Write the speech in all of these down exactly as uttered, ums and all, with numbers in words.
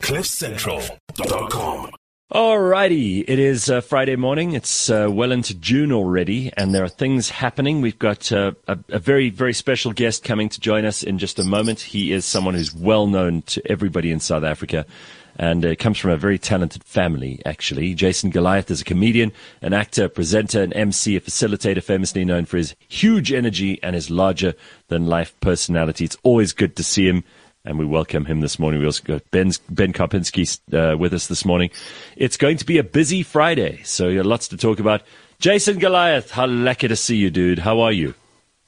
cliff central dot com. Alrighty, it is uh, Friday morning. It's uh, well into June already, and there are things happening. We've got uh, a, a very, very special guest coming to join us in just a moment. He is someone who's well known to everybody in South Africa, and uh, comes from a very talented family, actually. Jason Goliath is a comedian, an actor, presenter, an M C, a facilitator, famously known for his huge energy and his larger-than-life personality. It's always good to see him. And we welcome him this morning. We also got Ben, Ben Karpinski uh, with us this morning. It's going to be a busy Friday, so you have lots to talk about. Jason Goliath, how lucky to see you, dude. How are you?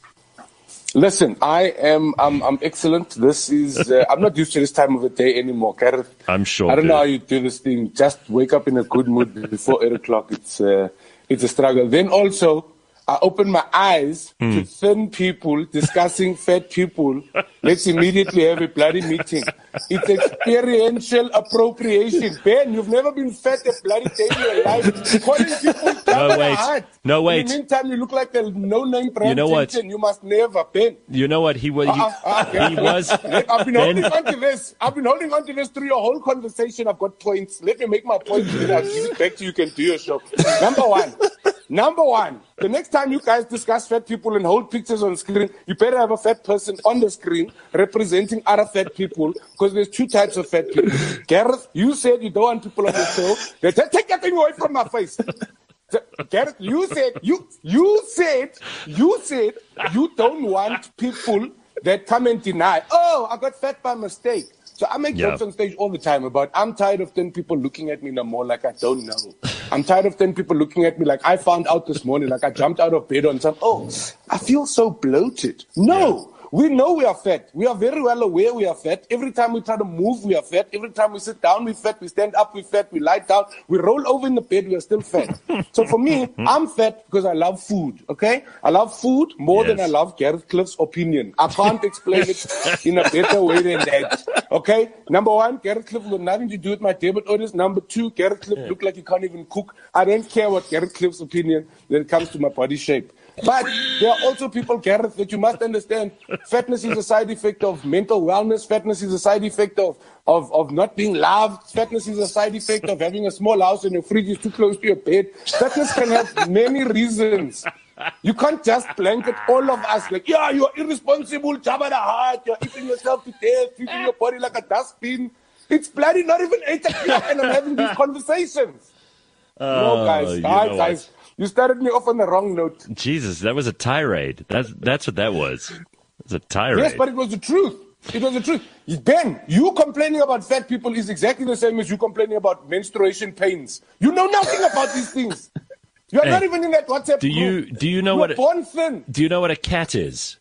Listen, I am I'm, I'm excellent. This is uh, I'm not used to this time of the day anymore, Gareth. I'm sure. I don't dude. know how you do this thing. Just wake up in a good mood before eight o'clock. It's uh, it's a struggle. Then also, I open my eyes mm. to thin people discussing fat people. Let's immediately have a bloody meeting. It's experiential appropriation. Ben, you've never been fat a bloody day in your life. Calling people no, wait. Heart. No, wait. In the meantime, you look like a no-name brand. You know what? You must never, Ben. You know what? He was. He, uh, uh, okay. he was. I've been ben, holding on to this. I've been holding on to this through your whole conversation. I've got points. Let me make my points. Then I'll give it back to you. You can do your show. Number one. Number one, the next time you guys discuss fat people and hold pictures on screen, you better have a fat person on the screen representing other fat people, because there's two types of fat people. Gareth, you said you don't want people on the show. Take, take that thing away from my face. Gareth, you said you you said you said you don't want people that come and deny. Oh, I got fat by mistake. So I make yeah. jokes on stage all the time about I'm tired of ten people looking at me no more like I don't know. I'm tired of ten people looking at me like I found out this morning, like I jumped out of bed on some, oh, I feel so bloated. No. Yeah. We know we are fat. We are very well aware we are fat. Every time we try to move, we are fat. Every time we sit down, we're fat. We stand up, we're fat. We lie down. We roll over in the bed, we are still fat. So for me, I'm fat because I love food, okay? I love food more yes. than I love Gareth Cliff's opinion. I can't explain it in a better way than that, okay? Number one, Gareth Cliff got nothing to do with my debit orders. Number two, Gareth Cliff yeah. look like he can't even cook. I don't care what Gareth Cliff's opinion when it comes to my body shape. But there are also people, Gareth, that you must understand. Fatness is a side effect of mental wellness. Fatness is a side effect of, of, of not being loved. Fatness is a side effect of having a small house and your fridge is too close to your bed. Fatness can have many reasons. You can't just blanket all of us like, yeah, you're irresponsible, jabba the heart, you're eating yourself to death, treating your body like a dustbin. It's bloody not even eight o'clock and I'm having these conversations. Oh, no, guys, you guys, know guys. You started me off on the wrong note. Jesus, that was a tirade. That's that's what that was. It's a tirade. Yes, but it was the truth. It was the truth. Ben, you complaining about fat people is exactly the same as you complaining about menstruation pains. You know nothing about these things. You are hey, not even in that WhatsApp do you, group. Do you know You're what? A, born thin. Do you know what a cat is?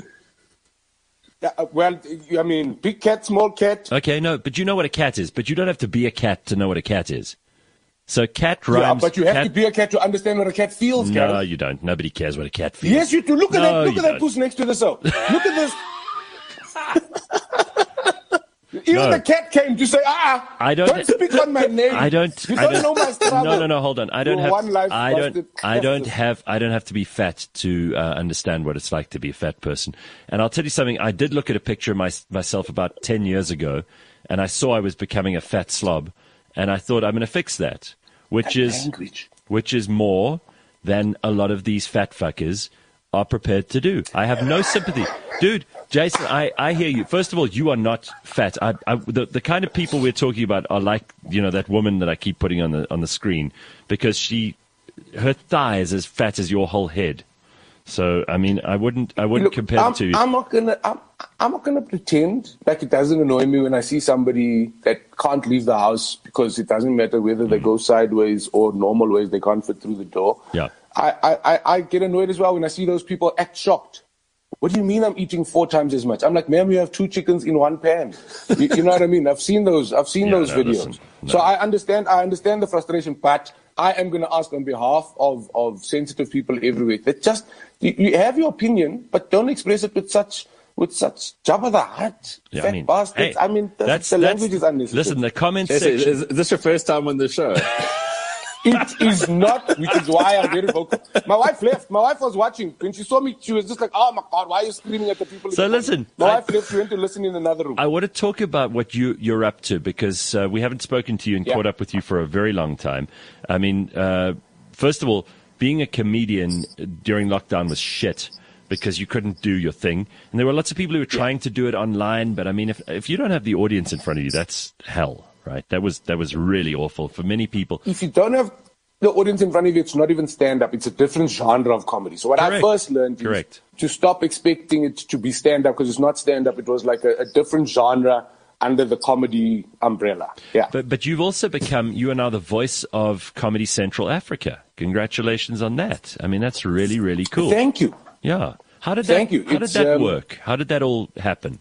Yeah, uh, well, I mean, big cat, small cat. Okay, no, but you know what a cat is. But you don't have to be a cat to know what a cat is. So cat rhymes. Yeah, but you have cat, to be a cat to understand what a cat feels, No, Gareth. you don't. Nobody cares what a cat feels. Yes, you do. Look at no, that. Look at that puss next to the cell. Look at this. Even no. the cat came to say, ah, I don't, don't speak on my name. I don't. You I don't, don't know my struggle. No, no, no. Hold on. I don't You're have. One life I don't. I don't justice. have. I don't have to be fat to uh, understand what it's like to be a fat person. And I'll tell you something. I did look at a picture of my, myself about ten years ago, and I saw I was becoming a fat slob, and I thought I'm going to fix that, which that is language. which is more than a lot of these fat fuckers are prepared to do. I have no sympathy, dude. Jason, I, I hear you. First of all, you are not fat. I, I, the, the kind of people we're talking about are like, you know, that woman that I keep putting on the on the screen, because she, her thigh is as fat as your whole head. So, I mean, I wouldn't, I wouldn't Look, compare I'm, it to you. I'm not gonna, I'm, I'm not gonna pretend like it doesn't annoy me when I see somebody that can't leave the house because it doesn't matter whether they go sideways or normal ways, they can't fit through the door. Yeah. I, I, I get annoyed as well when I see those people act shocked. What do you mean I'm eating four times as much? I'm like, ma'am, you have two chickens in one pan. You, you know what I mean? I've seen those. I've seen Yeah, those no, videos. listen, no. So I understand. I understand the frustration, but I am going to ask on behalf of, of sensitive people everywhere that just you, you have your opinion, but don't express it with such with such jabba the heart, Yeah, fat I mean, bastards. hey, I mean, the, that's, the that's, language is unnecessary. Listen, the comment Jesse, section. is this your first time on the show? It is not, which is why I'm very vocal. My wife left. My wife was watching. When she saw me, she was just like, oh my God, why are you screaming at the people? So listen. My I, wife left. She went to listen in another room. I want to talk about what you, you're up to because uh, we haven't spoken to you and Yeah. caught up with you for a very long time. I mean, uh, first of all, being a comedian during lockdown was shit because you couldn't do your thing. And there were lots of people who were trying to do it online. But I mean, if if you don't have the audience in front of you, that's hell, right? That was that was really awful for many people. If you don't have the audience in front of you, it's not even stand-up. It's a different genre of comedy. So what Correct. I first learned is Correct. to stop expecting it to be stand-up because it's not stand-up. It was like a, a different genre under the comedy umbrella. Yeah. But but you've also become, you are now the voice of Comedy Central Africa. Congratulations on that. I mean, that's really, really cool. Thank you. Yeah. How did Thank that, you. How did It's, that um, work? How did that all happen?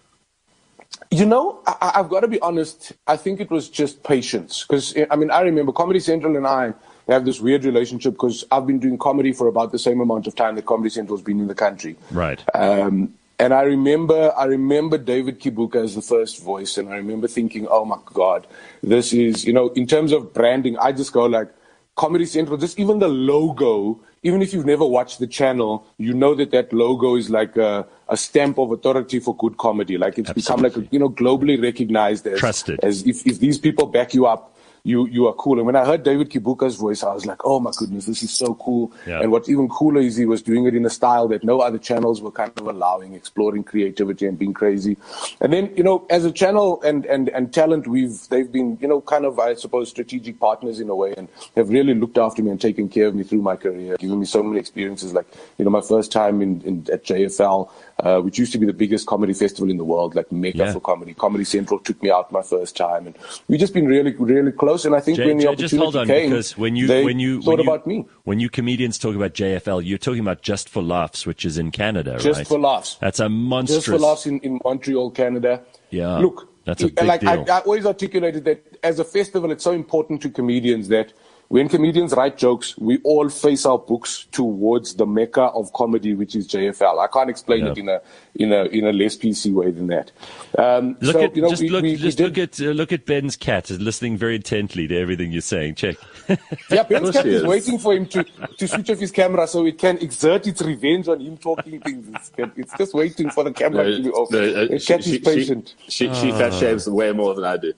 You know, I, I've got to be honest. I think it was just patience. Because, I mean, I remember Comedy Central and I have this weird relationship because I've been doing comedy for about the same amount of time that Comedy Central's been in the country. Right. Um, and I remember, I remember David Kibuka as the first voice, and I remember thinking, oh my God, this is, you know, in terms of branding, I just go like, Comedy Central, just even the logo, even if you've never watched the channel, you know that that logo is like a, a stamp of authority for good comedy. Like it's become like, a, you know, globally recognized as, Trusted. as if, if these people back you up, you you are cool. And when I heard David Kibuka's voice, I was like, oh my goodness, this is so cool. Yeah. And what's even cooler is he was doing it in a style that no other channels were kind of allowing, exploring creativity and being crazy. And then, you know, as a channel and, and, and talent, we've, they've been, you know, kind of, I suppose, strategic partners in a way and have really looked after me and taken care of me through my career, giving me so many experiences. Like, you know, my first time in, in at J F L, uh, which used to be the biggest comedy festival in the world, like mecca Yeah. for comedy. Comedy Central took me out my first time. And we've just been really, really close. And I think Jay, when the Jay, opportunity just hold on, came, because when you they when you thought when you, about me. when you comedians talk about J F L, you're talking about Just for Laughs, which is in Canada, Just right? for Laughs. That's a monstrous. Just for Laughs in, in Montreal, Canada. Yeah, Look, that's a it- big like deal. I, I always articulated that as a festival, it's so important to comedians that when comedians write jokes, we all face our books towards the mecca of comedy, which is J F L. I can't explain Yeah. it in a in a in a less P C way than that. Um, Look so, at you know, just we, look we, we just did, look at uh, look at Ben's cat is listening very intently to everything you're saying. Check. Yeah, Ben's cat she is is. waiting for him to, to switch off his camera so it can exert its revenge on him talking things. It's, it's just waiting for the camera to be off. no, uh, the she- cat she- is patient. She, she, she fat shames way more than I do.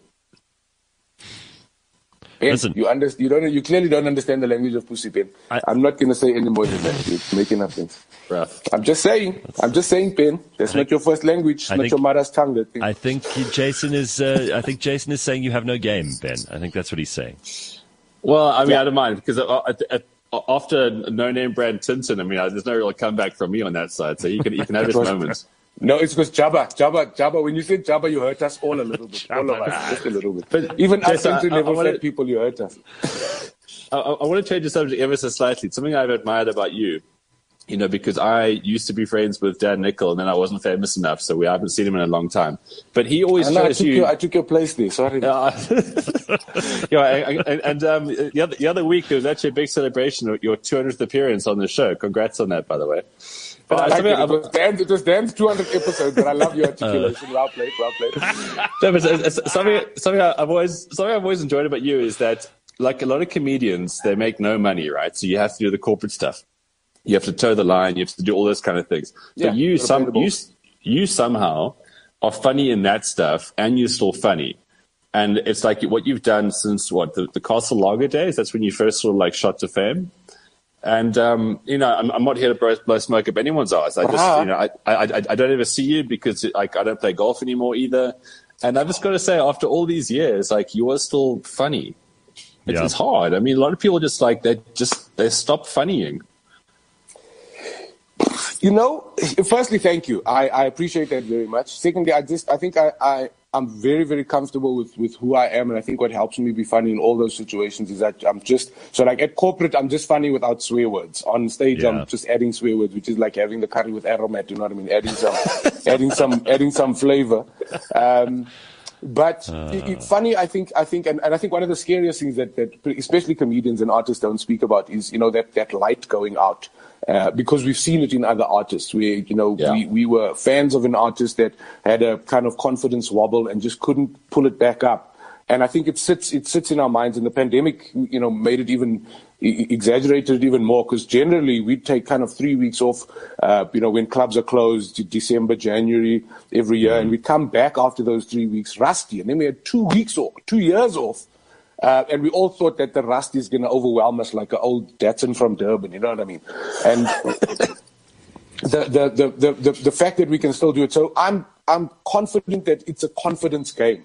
Ben, Listen. you understand? You don't. You clearly don't understand the language of pussy, Ben. I- I'm not going to say any more than that. You're making up things. Rough. I'm just saying. I'm just saying, Ben. That's think- not your first language. I Not think- your mother's tongue. That thing. I think Jason is. Uh, I think Jason is saying you have no game, Ben. I think that's what he's saying. Well, I mean, Yeah. I don't mind because uh, at, at, after no name brand Tintin, I mean, uh, there's no real comeback from me on that side. So you can you can have his was- moments. No, it's because Jabba, Jabba, Jabba. When you said Jabba, you hurt us all a little bit. All of us, just a little bit. But, Even us Jason, I- entry I- I level wanna- fat people, you hurt us. I, I want to change the subject ever so slightly. Something I've admired about you, you know, because I used to be friends with Dan Nickel, and then I wasn't famous enough, so we haven't seen him in a long time. But he always I, know, I, shows took you. your, I took your place there. Sorry. Uh, yeah, and, and, and um, the other the other week there was actually a big celebration of your two hundredth appearance on the show. Congrats on that, by the way. But I uh, like something it. It I've- was Dan's, it was Dan's two hundredth episode, but I love your articulation. well played, well played. No, but it's- it's something something I've always something I've always enjoyed about you is that, like a lot of comedians, they make no money, right? So you have to do the corporate stuff. You have to toe the line. You have to do all those kind of things. Yeah, but you gotta some play the ball. you you somehow are funny in that stuff, and you're still funny. And it's like what you've done since what the, the Castle Lager days. That's when you first sort of like shot to fame. And um, you know, I'm, I'm not here to blow, blow smoke up anyone's eyes. I just, Uh-huh. you know, I, I, I, I don't ever see you because like I don't play golf anymore either. And I've just got to say, after all these years, like you are still funny. It's, Yeah. it's hard. I mean, a lot of people just like they just they stop funnying. You know, firstly, thank you. I, I appreciate that very much. Secondly, I just I think I, I I'm very very comfortable with, with who I am, and I think what helps me be funny in all those situations is that I'm just so like at corporate I'm just funny without swear words. On stage Yeah. I'm just adding swear words, which is like having the curry with aromat. You know what I mean? Adding some adding some adding some flavor. Um, But Uh. it, it, funny, I think, I think, and, and I think one of the scariest things that, that especially comedians and artists don't speak about is, you know, that, that light going out. Uh, because we've seen it in other artists where, you know, Yeah. we, we were fans of an artist that had a kind of confidence wobble and just couldn't pull it back up. and I think it sits it sits in our minds. And the pandemic, you know, made it even exaggerated it even more, because generally we take kind of three weeks off, uh, you know, when clubs are closed, December, January, every year, and we come back after those three weeks rusty, and then we had two weeks off, two years off, uh, and we all thought that the rust is going to overwhelm us like an old Datsun from Durban, you know what I mean? And the, the, the, the, the, the fact that we can still do it, so I'm I'm confident that it's a confidence game.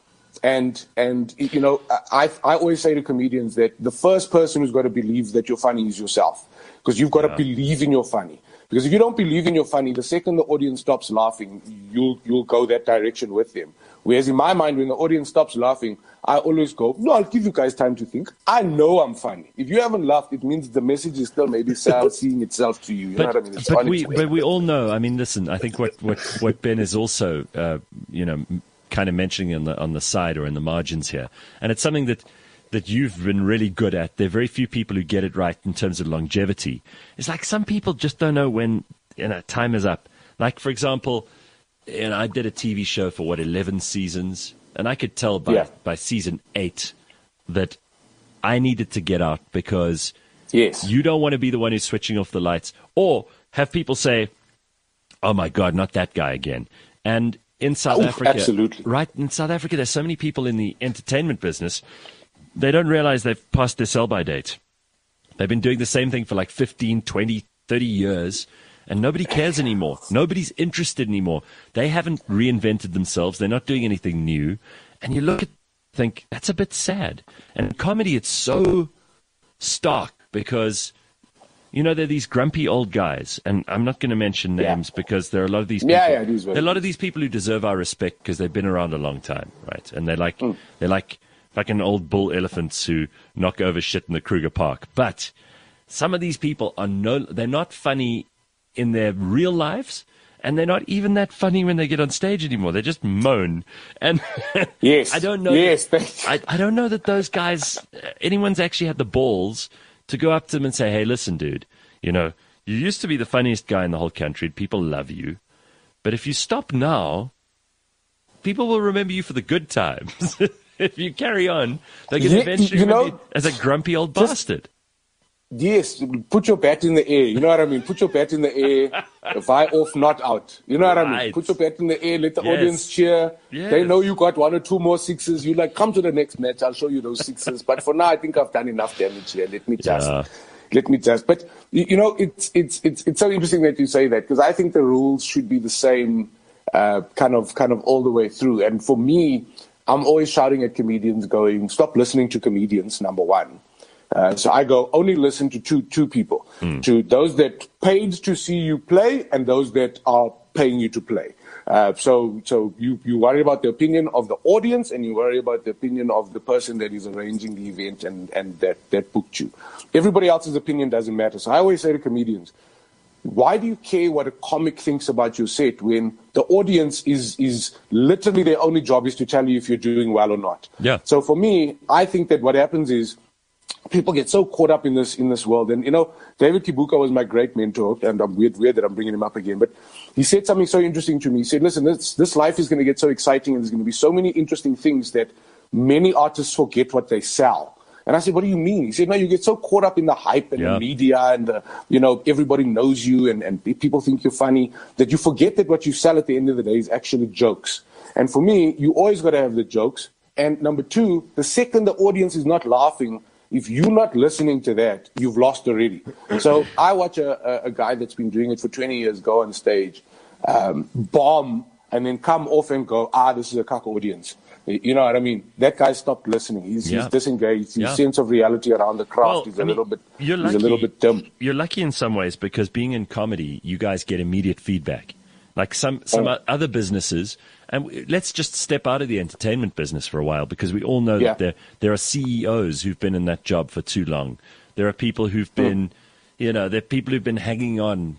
And, and you know, I, I always say to comedians that the first person who's got to believe that you're funny is yourself, because you've got yeah. to believe in your funny. Because if you don't believe in your funny, the second the audience stops laughing, you'll you'll go that direction with them. Whereas in my mind, when the audience stops laughing, I always go, no, I'll give you guys time to think. I know I'm funny. If you haven't laughed, it means the message is still maybe seeing itself to you. You but, know what I mean? It's but, we, but we all know, I mean, listen, I think what, what, what Ben is also, uh, you know, kind of mentioning on the on the side or in the margins here, and it's something that that you've been really good at. There are very few people who get it right in terms of longevity. It's like some people just don't know when, you know, time is up. Like, for example, you know, I did a T V show for what, eleven seasons, and I could tell by yeah. by season eight that I needed to get out, because yes, you don't want to be the one who's switching off the lights or have people say, "Oh my God, not that guy again." And in South oh, Africa, absolutely. right? In South Africa, there's so many people in the entertainment business, they don't realize they've passed their sell-by date. They've been doing the same thing for like fifteen, twenty, thirty years, and nobody cares anymore. Nobody's interested anymore. They haven't reinvented themselves. They're not doing anything new. And you look at think, that's a bit sad. And in comedy, it's so stark because, you know, there are these grumpy old guys, and I'm not going to mention names yeah. because there are a lot of these people. Yeah, yeah, these there are a lot of these people who deserve our respect because they've been around a long time, right? And they're like, mm. they're like, like an old bull elephants who knock over shit in the Kruger Park. But some of these people are no, they're not funny in their real lives, and they're not even that funny when they get on stage anymore. They just moan. And yes, I don't know. Yes, that, I, I don't know that those guys, anyone's actually had the balls to go up to them and say, "Hey, listen, dude, you know, you used to be the funniest guy in the whole country. People love you. But if you stop now, people will remember you for the good times. If you carry on, they're going to yeah, eventually you know, remember you as a grumpy old just, bastard." Yes, put your bat in the air. You know what I mean? Put your bat in the air. Vi off, not out. You know what right. I mean? Put your bat in the air. Let the yes. audience cheer. Yes. They know you got one or two more sixes. You like, come to the next match. I'll show you those sixes. But for now, I think I've done enough damage here. Let me just, yeah. let me just. But you, you know, it's it's it's it's so interesting that you say that, because I think the rules should be the same, uh, kind of kind of all the way through. And for me, I'm always shouting at comedians, going, "Stop listening to comedians." Number one. Uh, so I go, only listen to two two people, mm. to those that paid to see you play and those that are paying you to play. Uh, so so you, you worry about the opinion of the audience, and you worry about the opinion of the person that is arranging the event and, and that, that booked you. Everybody else's opinion doesn't matter. So I always say to comedians, why do you care what a comic thinks about your set when the audience is is literally their only job is to tell you if you're doing well or not? Yeah. So for me, I think that what happens is, people get so caught up in this in this world. And, you know, David Kibuka was my great mentor, and I'm weird, weird that I'm bringing him up again. But he said something so interesting to me. He said, listen, this, this life is going to get so exciting, and there's going to be so many interesting things that many artists forget what they sell. And I said, what do you mean? He said, no, you get so caught up in the hype and yeah. the media and, the, you know, everybody knows you and, and people think you're funny, that you forget that what you sell at the end of the day is actually jokes. And for me, you always got to have the jokes. And number two, the second the audience is not laughing, if you're not listening to that, you've lost already. So I watch a, a, a guy that's been doing it for twenty years go on stage, um, bomb, and then come off and go, ah, this is a cuck audience. You know what I mean? That guy stopped listening. He's, yeah. he's disengaged. His yeah. sense of reality around the craft well, is a I mean, little bit. You're he's lucky, a little bit dim. You're lucky in some ways, because being in comedy, you guys get immediate feedback. Like some some oh. other businesses, and let's just step out of the entertainment business for a while, because we all know yeah. that there there are C E Os who've been in that job for too long. There are people who've been, mm. you know, there are people who've been hanging on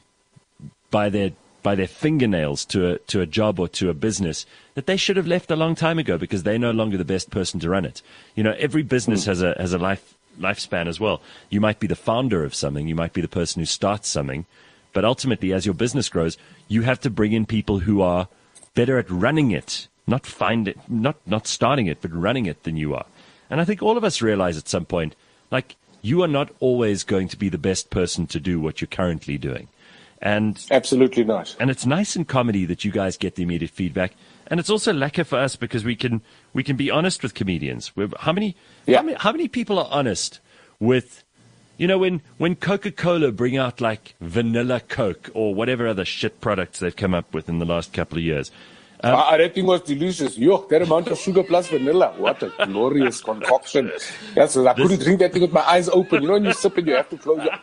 by their by their fingernails to a to a job or to a business that they should have left a long time ago, because they're no longer the best person to run it. You know, every business mm. has a has a life lifespan as well. You might be the founder of something, you might be the person who starts something, but ultimately, as your business grows, you have to bring in people who are better at running it not find it, not not starting it, but running it than you are. And I think all of us realize at some point, like, you are not always going to be the best person to do what you're currently doing. And absolutely not. And it's nice in comedy that you guys get the immediate feedback. And it's also lekker for us because we can we can be honest with comedians. We're, how many, yeah. how many how many people are honest with, you know, when when Coca-Cola bring out like vanilla Coke or whatever other shit products they've come up with in the last couple of years. Um, I, that thing was delicious. Yo, that amount of sugar plus vanilla. What a glorious concoction. Yes, so I this, couldn't drink that thing with my eyes open. You know, when you sip it, you have to close your...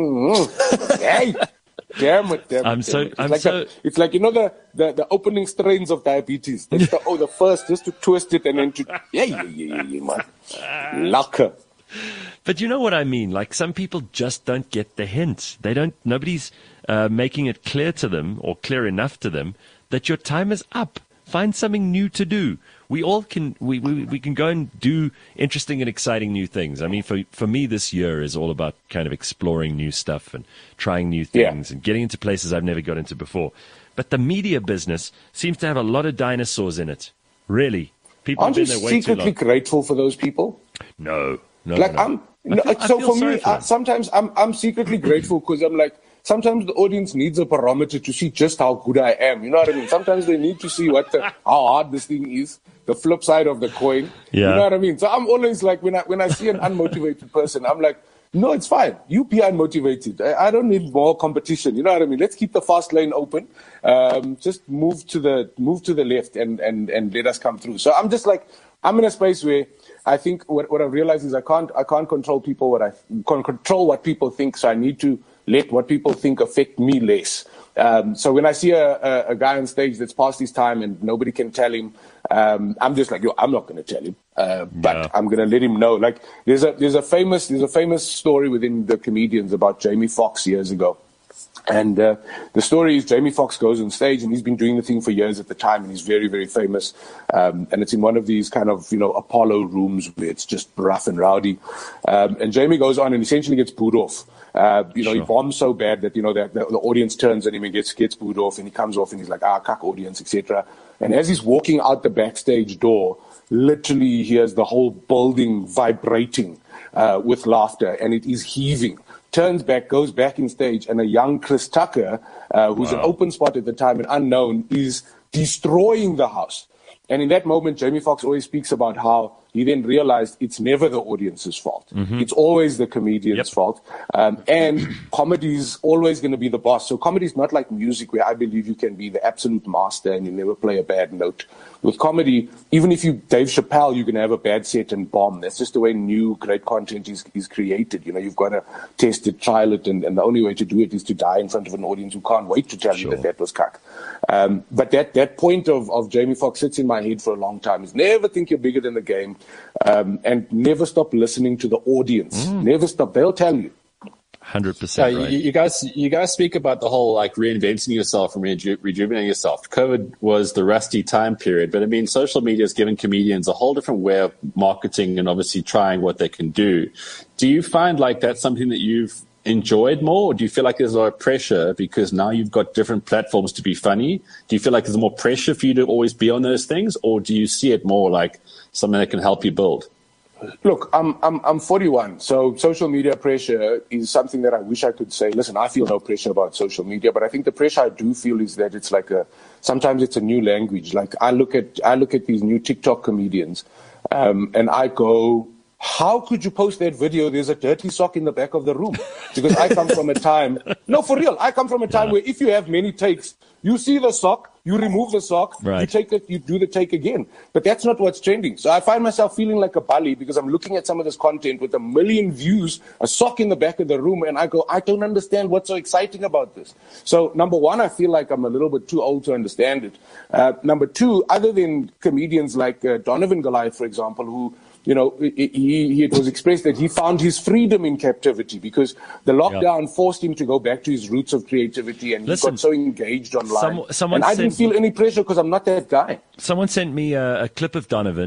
Mm-hmm. Hey! Damn it, damn I'm it. so, Damn it. It's, I'm like so... a, it's like, you know, the, the, the opening strains of diabetes. That's the, oh, the first, just to twist it and then to... Yeah, yeah, yeah, yeah, man. Lucker. But you know what I mean? Like, some people just don't get the hint. They don't... Nobody's uh, making it clear to them, or clear enough to them, that your time is up. Find something new to do. We all can we, we, we can go and do interesting and exciting new things. I mean, for for me, this year is all about kind of exploring new stuff and trying new things yeah. and getting into places I've never got into before. But the media business seems to have a lot of dinosaurs in it. Really. People Aren't have you been there way too long. secretly grateful for those people? No. No, like, no. I'm... No, I feel, so I feel for me, for uh, sometimes I'm I'm secretly grateful because I'm like, sometimes the audience needs a barometer to see just how good I am. You know what I mean? Sometimes they need to see what the, how hard this thing is, the flip side of the coin. Yeah. You know what I mean? So I'm always like, when I when I see an unmotivated person, I'm like, no, it's fine. You be unmotivated. I, I don't need more competition. You know what I mean? Let's keep the fast lane open. Um, just move to the move to the left and, and, and let us come through. So I'm just like, I'm in a space where I think what, what I realize is I can't I can't control people what I can't control what people think. So I need to let what people think affect me less. Um, so when I see a, a, a guy on stage that's past his time and nobody can tell him, um, I'm just like, yo, I'm not going to tell him, uh, but yeah. I'm going to let him know. Like there's a there's a famous there's a famous story within the comedians about Jamie Foxx years ago. And uh, the story is Jamie Foxx goes on stage, and he's been doing the thing for years at the time, and he's very, very famous. Um, and it's in one of these kind of, you know, Apollo rooms where it's just rough and rowdy. Um, and Jamie goes on and essentially gets booed off. Uh, you know, sure. he bombs so bad that, you know, the, the, the audience turns on him and gets gets booed off, and he comes off and he's like, ah, cuck audience, et cetera. And as he's walking out the backstage door, literally he hears the whole building vibrating uh, with laughter, and it is heaving. Turns back, goes back in stage, and a young Chris Tucker, uh, who's wow. an open spot at the time and unknown, is destroying the house. And in that moment, Jamie Foxx always speaks about how he then realized it's never the audience's fault. Mm-hmm. It's always the comedian's yep. fault. Um, and comedy is always going to be the boss. So comedy is not like music where I believe you can be the absolute master and you never play a bad note. With comedy, even if you Dave Chappelle, you can have a bad set and bomb. That's just the way new great content is, is created. You know, you've got to test it, trial it, and, and the only way to do it is to die in front of an audience who can't wait to tell sure. you that that was cuck. Um, but that, that point of, of Jamie Foxx sits in my head for a long time is never think you're bigger than the game, um, and never stop listening to the audience. Mm. Never stop. They'll tell you. one hundred percent right. You, you guys, you guys speak about the whole like reinventing yourself and reju- rejuvenating yourself. COVID was the rusty time period, but I mean, social media has given comedians a whole different way of marketing and obviously trying what they can do. Do you find like that's something that you've enjoyed more, or do you feel like there's a lot of pressure because now you've got different platforms to be funny? Do you feel like there's more pressure for you to always be on those things, or do you see it more like something that can help you build? Look, I'm I'm I'm forty-one, so social media pressure is something that I wish I could say, listen, I feel no pressure about social media, but I think the pressure I do feel is that it's like a, sometimes it's a new language. Like I look at I look at these new TikTok comedians, um, and I go, how could you post that video? There's a dirty sock in the back of the room. Because I come from a time, no, for real, I come from a time yeah. where if you have many takes, you see the sock, you remove the sock, right. you take it, you do the take again. But that's not what's trending. So I find myself feeling like a bully because I'm looking at some of this content with a million views, a sock in the back of the room, and I go, I don't understand what's so exciting about this. So number one, I feel like I'm a little bit too old to understand it. Uh, number two, other than comedians like uh, Donovan Goliath, for example, who You know, he, he, it was expressed that he found his freedom in captivity because the lockdown yeah. forced him to go back to his roots of creativity, and Listen, he got so engaged online. Some, and I didn't feel any pressure because I'm not that guy. Someone sent me a, a clip of Donovan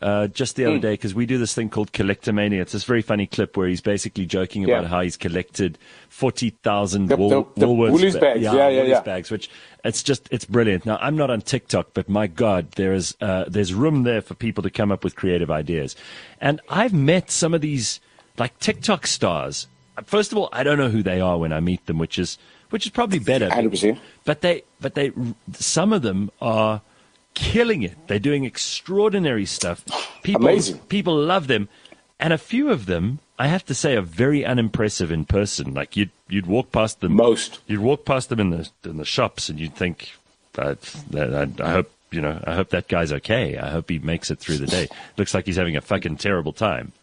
uh, just the other mm. day because we do this thing called Collectomania. It's this very funny clip where he's basically joking yeah. about how he's collected forty thousand the, Wool, the, the Woolworths Woolies ba- bags. Yeah, yeah, yeah, Woolies yeah. bags, which it's just, it's brilliant. Now, I'm not on TikTok, but my God, there is, uh, there's room there for people to come up with creative ideas. And I've met some of these, like, TikTok stars. First of all, I don't know who they are when I meet them, which is, which is probably better. one hundred percent. But they, but they, some of them are killing it. They're doing extraordinary stuff. People, Amazing. People love them. And a few of them, I have to say, are very unimpressive in person. Like you'd, you'd walk past them. Most. You'd walk past them in the, in the shops and you'd think, uh, I, I hope, you know, I hope that guy's okay. I hope he makes it through the day. Looks like he's having a fucking terrible time.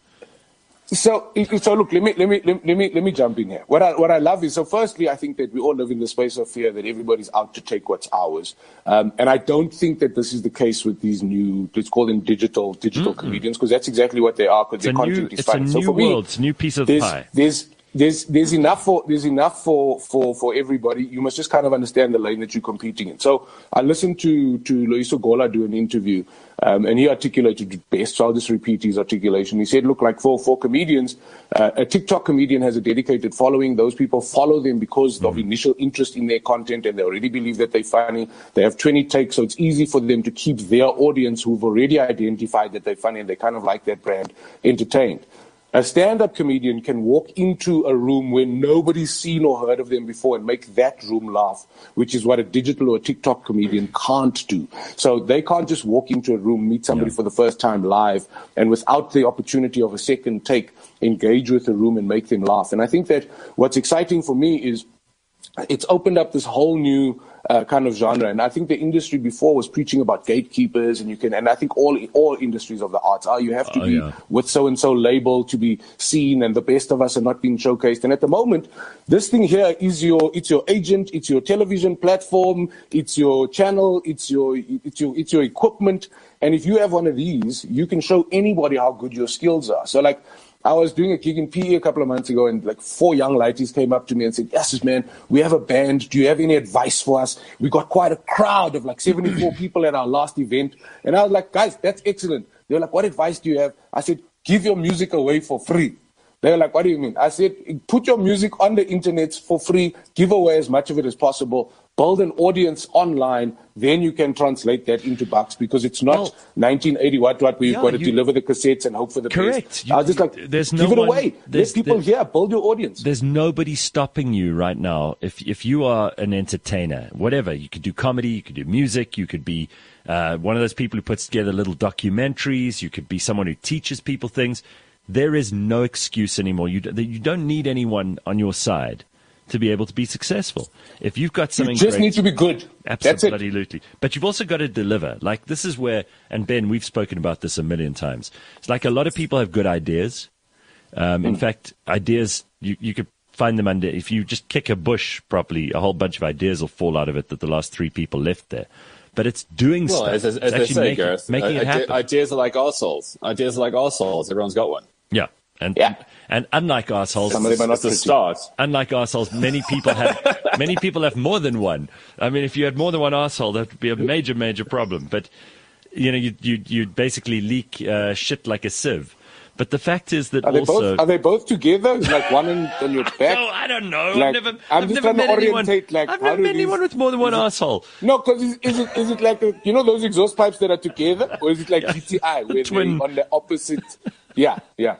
So, so look, let me, let me, let me, let me jump in here. What I, what I love is, so firstly, I think that we all live in the space of fear that everybody's out to take what's ours. Um, and I don't think that this is the case with these new, let's call them digital, digital mm-hmm. comedians, because that's exactly what they are, because their content new, is fun. It's a so new for me, world, it's a new piece of there's, pie. There's, There's there's enough for there's enough for, for, for everybody. You must just kind of understand the lane that you're competing in. So I listened to to Loyiso Gola do an interview, um, and he articulated it best. So I'll just repeat his articulation. He said, "Look, like for for comedians, uh, a TikTok comedian has a dedicated following. Those people follow them because mm-hmm. of initial interest in their content, and they already believe that they're funny. They have twenty takes, so it's easy for them to keep their audience, who've already identified that they're funny and they kind of like that brand, entertained." A stand-up comedian can walk into a room where nobody's seen or heard of them before and make that room laugh, which is what a digital or a TikTok comedian can't do. So they can't just walk into a room, meet somebody yeah. for the first time live, and without the opportunity of a second take, engage with the room and make them laugh. And I think that what's exciting for me is it's opened up this whole new uh, kind of genre. And I think the industry before was preaching about gatekeepers, and you can, and I think all all industries of the arts are, you have to oh, be yeah. with so-and-so label to be seen, and the best of us are not being showcased. And at the moment, this thing here is your, it's your agent, it's your television platform, it's your channel, it's your, it's your, it's your equipment. And if you have one of these, you can show anybody how good your skills are. So like, I was doing a gig in P E a couple of months ago, and like four young ladies came up to me and said, "Yes, man, we have a band. Do you have any advice for us? We got quite a crowd of like seventy-four people at our last event." And I was like, "Guys, that's excellent." They were like, "What advice do you have?" I said, "Give your music away for free." They were like, "What do you mean?" I said, "Put your music on the internet for free. Give away as much of it as possible. Build an audience online. Then you can translate that into bucks, because it's not well, nineteen eighty what what where yeah, you've got to you, deliver the cassettes and hope for the correct. best." You, I was just like, there's give no it one, away. Let people there, hear. Build your audience. There's nobody stopping you right now. If if you are an entertainer, whatever, you could do comedy, you could do music, you could be uh, one of those people who puts together little documentaries. You could be someone who teaches people things. There is no excuse anymore. You you don't need anyone on your side to be able to be successful. If you've got something you just great, need to be good. Absolutely. But you've also got to deliver. Like, this is where, and Ben, we've spoken about this a million times. It's like a lot of people have good ideas. Um, in mm. fact, ideas, you, you could find them under, if you just kick a bush properly, a whole bunch of ideas will fall out of it that the last three people left there. But it's doing well, stuff. As, as, it's as they say, making, Gareth, making uh, it happen. Ideas are like arseholes. Ideas are like arseholes. Everyone's got one. Yeah. And, yeah. and unlike assholes, it's a start. Unlike assholes, many people have many people have more than one. I mean, if you had more than one asshole, that would be a major, major problem. But you know, you you you basically leak uh, shit like a sieve. But the fact is that are they also both, are they both together? Like one on, on your back? No, I don't know. Like, I've never, I'm I've just never trying met to anyone. orientate. Like, I've never met anyone with more than one asshole. No, because is, is it is it like a, you know those exhaust pipes that are together, or is it like G T I where they're on the opposite? Yeah, yeah.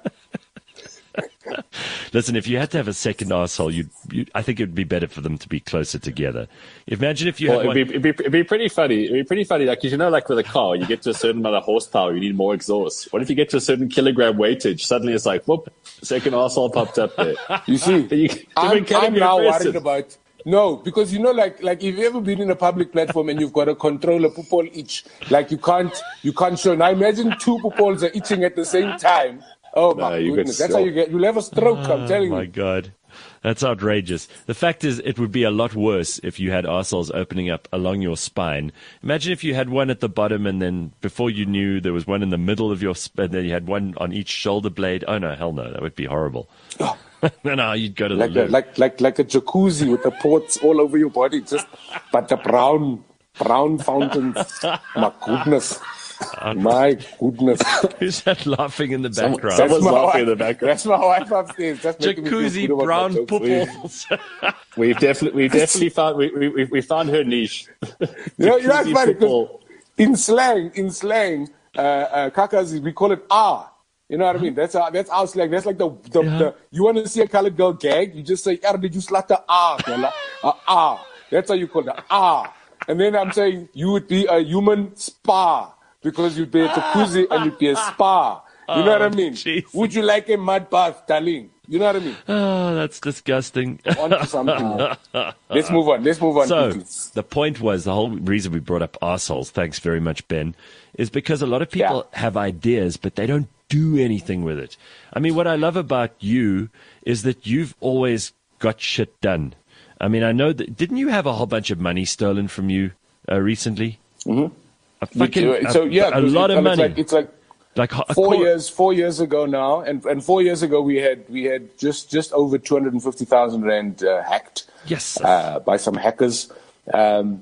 Listen, if you had to have a second arsehole, you'd, you'd, I think it would be better for them to be closer together. Imagine if you well, had it'd, one... be, it'd, be, it'd be pretty funny. It'd be pretty funny, like, you know, like with a car, you get to a certain amount of horsepower, you need more exhaust. What if you get to a certain kilogram weightage? Suddenly it's like, whoop, second arsehole popped up there. You see, you, I'm, I'm now worried about... No, because, you know, like, like if you've ever been in a public platform and you've got a controller, people each, like you can't, you can't show. Now imagine two people are itching at the same time. Oh my no, goodness, that's how you get, you'll have a stroke, I'm telling you. Oh my God. That's outrageous. The fact is, it would be a lot worse if you had arseholes opening up along your spine. Imagine if you had one at the bottom, and then before you knew, there was one in the middle of your spine, and then you had one on each shoulder blade. Oh no, hell no, that would be horrible. Oh. no, no, you'd go to like the a, like like like a jacuzzi with the ports all over your body, just but the brown brown fountains. My goodness. My goodness. Who's that laughing in the Someone- background? someone's my laughing in wife. the background. That's my wife upstairs. That's making me feel Jacuzzi good about my brown jokes. pupils. We've definitely, we've definitely found, we, we, we found her niche. You know, you know what's Jacuzzi funny? 'Cause football. in slang, in slang, uh, uh, kakas, we call it ah. You know what I mean? That's our, that's our slang. That's like the, the, Yeah. the you want to see a colored girl gag, you just say, "Er, did you slaughter ah, fella?" Uh, ah. That's how you call it, ah. And then I'm saying you would be a human spa because you'd be a jacuzzi and you'd be a spa. You know what I mean? Jesus. Would you like a mud bath, darling? You know what I mean? Oh, that's disgusting. On to something. Let's move on. Let's move on. So quickly. the point was, the whole reason we brought up arseholes, thanks very much, Ben, is because a lot of people Yeah. have ideas, but they don't do anything with it. I mean, what I love about you is that you've always got shit done. I mean, I know that, didn't you have a whole bunch of money stolen from you uh, recently? Mm-hmm. A fucking, so a, yeah, a because lot it- of it's money. Like, it's like Like a four quar- years, four years ago now, and, and four years ago we had we had just just over two hundred and fifty thousand rand uh, hacked. Yes. uh, by some hackers, um,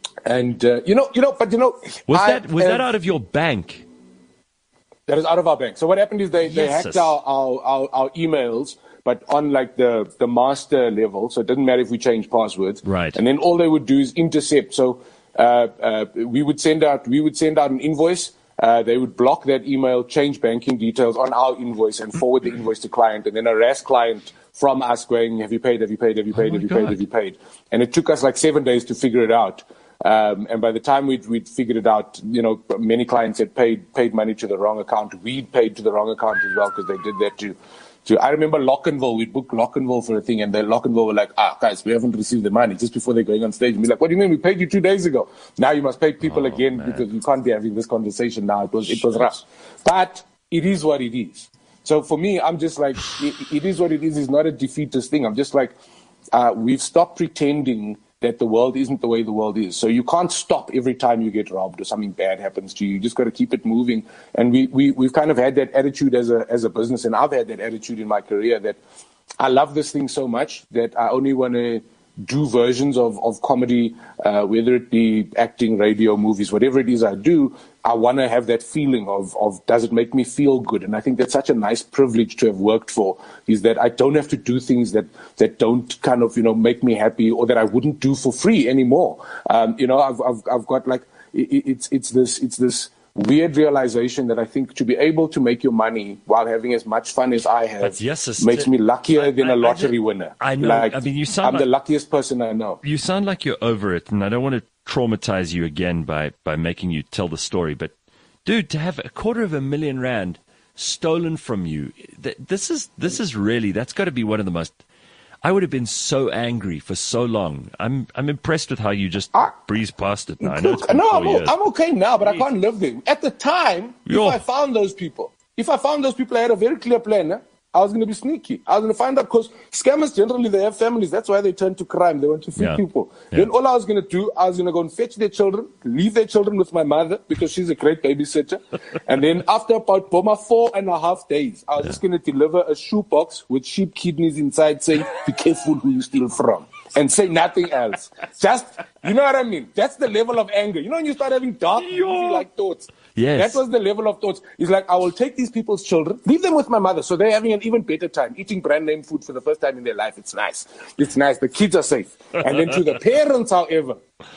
and uh, you know, you know, but you know, Was I that was have- that out of your bank? That is out of our bank. So what happened is they, they Yes, hacked sis. our, our, our, our emails, but on like the, the master level. So it doesn't matter if we change passwords. Right. And then all they would do is intercept. So uh, uh, we would send out we would send out an invoice. Uh, they would block that email, change banking details on our invoice, and forward the invoice to client, and then harass client from us going, "Have you paid? Have you paid? Have you paid? my have you God. paid? Have you paid?" And it took us like seven days to figure it out. Um, and by the time we'd, we'd figured it out, you know, many clients had paid paid money to the wrong account. We'd paid to the wrong account as well because they did that too. So I remember Lockenville, we booked Lockenville for a thing, and the Lockenville were like, "Ah, guys, we haven't received the money," just before they're going on stage. And we're like, "What do you mean? We paid you two days ago. Now you must pay people Oh, again man. because you can't be having this conversation now." It was it was rough, but it is what it is. So for me, I'm just like, it, it is what it is. It's not a defeatist thing. I'm just like, uh, we've stopped pretending that the world isn't the way the world is. So you can't stop every time you get robbed or something bad happens to you. You just got to keep it moving. And we, we, we've kind of had that attitude as a, as a business, and I've had that attitude in my career that I love this thing so much that I only want to do versions of, of comedy, uh, whether it be acting, radio, movies, whatever it is I do. I want to have that feeling of, of does it make me feel good? And I think that's such a nice privilege to have worked for, is that I don't have to do things that, that don't kind of, you know, make me happy, or that I wouldn't do for free anymore. Um, you know, I've, I've, I've got like, it, it's, it's this, it's this weird realization that I think to be able to make your money while having as much fun as I have But yes, it's- makes me luckier I- than I- a I lottery just- winner. I know. Like, I mean, you sound I'm the like- luckiest person I know. You sound like you're over it, and I don't want to traumatize you again by, by making you tell the story, but dude, to have a quarter of a million rand stolen from you, th- this is this is really, that's got to be one of the most. I would have been so angry for so long. I'm I'm impressed with how you just I- breezed past it now. I know it's been no, four I'm, years. I'm okay now, but I can't live there. At the time, Yo. if I found those people, if I found those people, I had a very clear plan. Eh? I was going to be sneaky. I was going to find out, because scammers generally, they have families. That's why they turn to crime. They want to feed Yeah. people. Yeah. Then all I was going to do, I was going to go and fetch their children, leave their children with my mother because she's a great babysitter. And then after about Boma four and a half days, I was just going to deliver a shoebox with sheep kidneys inside saying, "Be careful who you steal from." And say nothing else. Just, you know what I mean? That's the level of anger. You know when you start having dark, like thoughts? Yes. That was the level of thoughts. It's like, I will take these people's children, leave them with my mother, so they're having an even better time, eating brand name food for the first time in their life. It's nice. It's nice. The kids are safe. And then to the parents, however,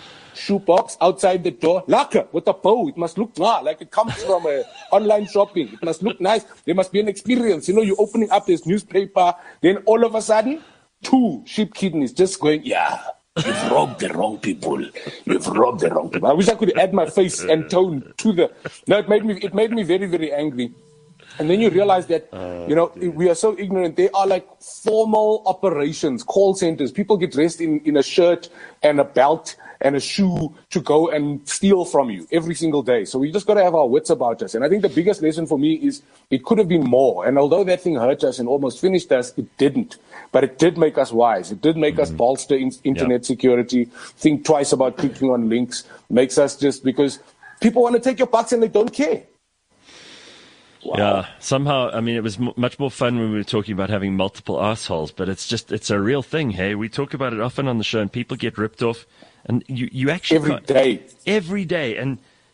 shoebox outside the door, lacquer with a bow. It must look nah, like it comes from uh, online shopping. It must look nice. There must be an experience. You know, you're opening up this newspaper, then all of a sudden, two sheep kidneys just going, "Yeah, you've robbed the wrong people. You've robbed the wrong people." I wish I could add my face and tone to the. No, it made me. It made me very, very angry. And then you realize that, you know, we are so ignorant. They are like formal operations, call centers. People get dressed in, in a shirt and a belt and a shoe to go and steal from you every single day. So we just got to have our wits about us. And I think the biggest lesson for me is it could have been more. And although that thing hurt us and almost finished us, it didn't. But it did make us wise. It did make us bolster in, internet security, think twice about clicking on links, makes us just, because people want to take your bucks and they don't care. Wow. Yeah, somehow, I mean, it was m- much more fun when we were talking about having multiple assholes, but it's just, it's a real thing, hey? We talk about it often on the show, and people get ripped off, and you, you actually... Every can't- day. Every day, and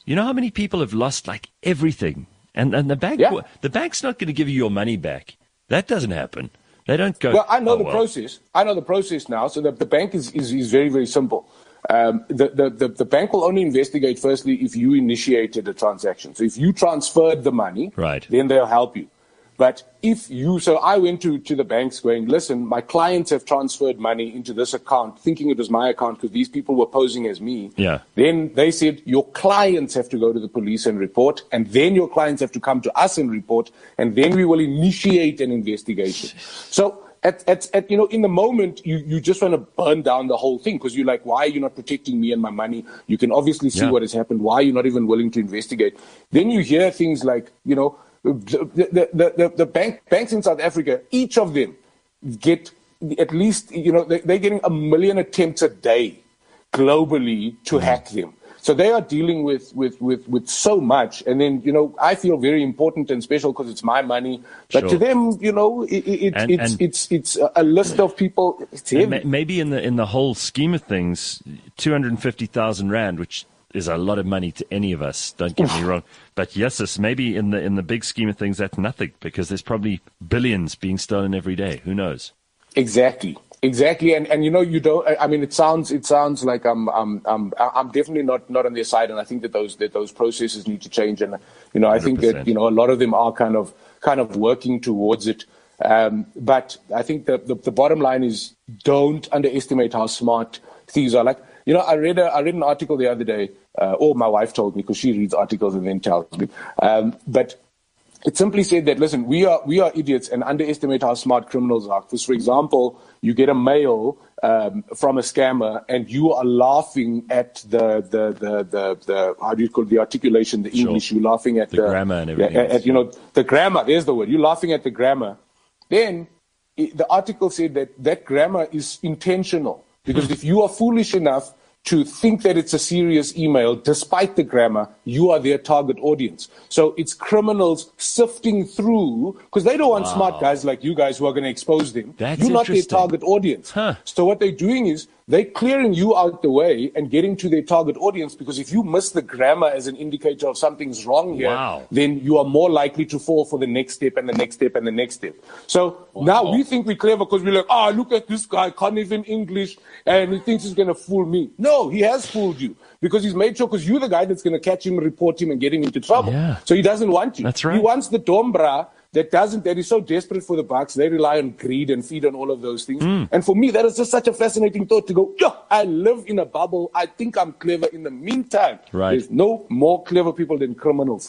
You know how many people have lost like everything, and and the bank Yeah. the bank's not going to give you your money back. That doesn't happen. They don't go. Well, I know oh, the well. process. I know the process now. So the, the bank is, is, is very, very simple. Um, the, the, the, the bank will only investigate firstly if you initiated a transaction. So if you transferred the money, Right. then they'll help you. But if you, so I went to, to the banks going, listen, my clients have transferred money into this account, thinking it was my account because these people were posing as me. Yeah. Then they said, your clients have to go to the police and report, and then your clients have to come to us and report, and then we will initiate an investigation. So at, at, at you know, in the moment, you, you just want to burn down the whole thing because you're like, why are you not protecting me and my money? You can obviously see Yeah. what has happened. Why are you not even willing to investigate? Then you hear things like, you know, The, the, the, the bank, banks in South Africa, each of them get at least, you know, they, they're getting a million attempts a day globally to hack them. So they are dealing with, with, with, with so much. And then, you know, I feel very important and special because it's my money. But Sure. to them, you know, it, it, And- it's, and- it's, it's a list of people. It's And heavy. ma- maybe in the in the whole scheme of things, two hundred fifty thousand rand, which is a lot of money to any of us. Don't get me wrong, but yes, it's maybe in the in the big scheme of things, that's nothing because there's probably billions being stolen every day. Who knows? Exactly. Exactly, and and you know you don't. I mean, it sounds it sounds like I'm I'm I'm I'm definitely not not on their side, and I think that those that those processes need to change. And you know, I think one hundred percent. that you know a lot of them are kind of kind of working towards it. Um, but I think the, the the bottom line is don't underestimate how smart thieves are. Like you know, I read a I read an article the other day, uh, or my wife told me because she reads articles and then tells me. Um, but it simply said that, listen, we are we are idiots and underestimate how smart criminals are. Because, for example, you get a mail um, from a scammer and you are laughing at the the the the, the how do you call it, the articulation, the Sure. English. You're laughing at The the, grammar and everything yeah, at, else. at, you know, the grammar. There's the word. You're laughing at the grammar. Then i the article said that that grammar is intentional because if you are foolish enough to think that it's a serious email, despite the grammar, you are their target audience. So it's criminals sifting through, because they don't want smart guys like you guys who are going to expose them. That's You're not their interesting. target audience. Huh. So what they're doing is they're clearing you out the way and getting to their target audience, because if you miss the grammar as an indicator of something's wrong here, Wow. then you are more likely to fall for the next step and the next step and the next step. So now we think we're clever because we're like, ah, look at this guy, can't even English, and he thinks he's going to fool me. No, he has fooled you because he's made sure, because you're the guy that's going to catch him, report him, and get him into trouble. Yeah. So he doesn't want you. That's right. He wants the dombra that doesn't, that is so desperate for the bucks. They rely on greed and feed on all of those things. Mm. And for me, that is just such a fascinating thought to go, yeah, I live in a bubble. I think I'm clever. In the meantime, Right. there's no more clever people than criminals.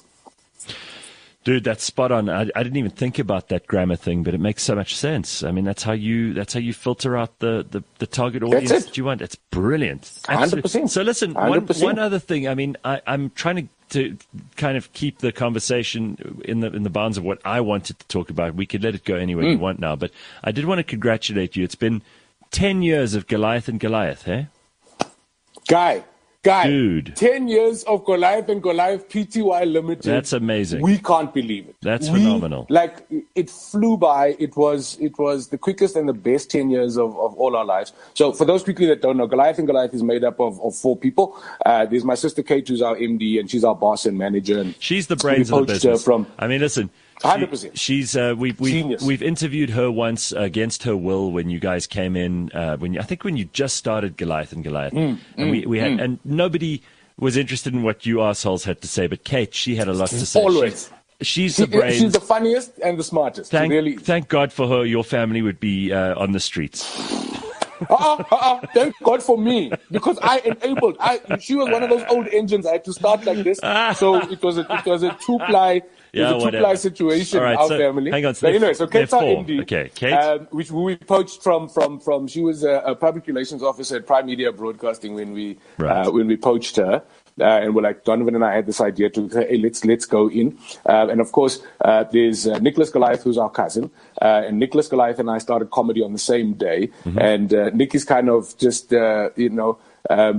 Dude, that's spot on. I, I didn't even think about that grammar thing, but it makes so much sense. I mean, that's how you that's how you filter out the, the, the target audience it. that you want. It's brilliant. one hundred Absolutely. percent. So listen, one hundred one, percent. one other thing. I mean, I, I'm trying to, to kind of keep the conversation in the in the bounds of what I wanted to talk about. We could let it go anywhere Mm. you want now, but I did want to congratulate you. It's been ten years of Goliath and Goliath, eh? Guy, guy, Dude. ten years of Goliath and Goliath P T Y Limited. That's amazing. We can't believe it. That's We- phenomenal. Like, it flew by. It was it was the quickest and the best ten years of, of all our lives. So for those quickly that don't know, Goliath and Goliath is made up of, of four people. Uh, there's my sister Kate, who's our M D, and she's our boss and manager. And She's the brains we of the poached her business. from- I mean, listen. she- one hundred percent. She's uh, we've we've, Genius. we've interviewed her once against her will when you guys came in. Uh, when you, I think when you just started Goliath and Goliath, Mm, and we we had and nobody was interested in what you assholes had to say, but Kate, she had a lot to say. Always. She, she's She- the brains. she's the funniest and the smartest. thank, really. thank God for her. Your family would be uh, on the streets. uh-uh, uh-uh. Thank God for me, because I enabled. I she was one of those old engines. I had to start like this, so it was a it was a two ply. It Yeah, was a two ply whatever. situation. All right, our so- family. hang on, so But they're- anyway, so Kate's they're our four. M D. Okay, Kate. um, which we poached from from from. She was a, a public relations officer at Prime Media Broadcasting when we Right. uh, when we poached her. Uh, and we're like, Donovan and I had this idea to say, hey, let's let's go in. Uh, and of course, uh, there's uh, Nicholas Goliath, who's our cousin. Uh, and Nicholas Goliath and I started comedy on the same day. Mm-hmm. And uh, Nick is kind of just, uh, you know, um,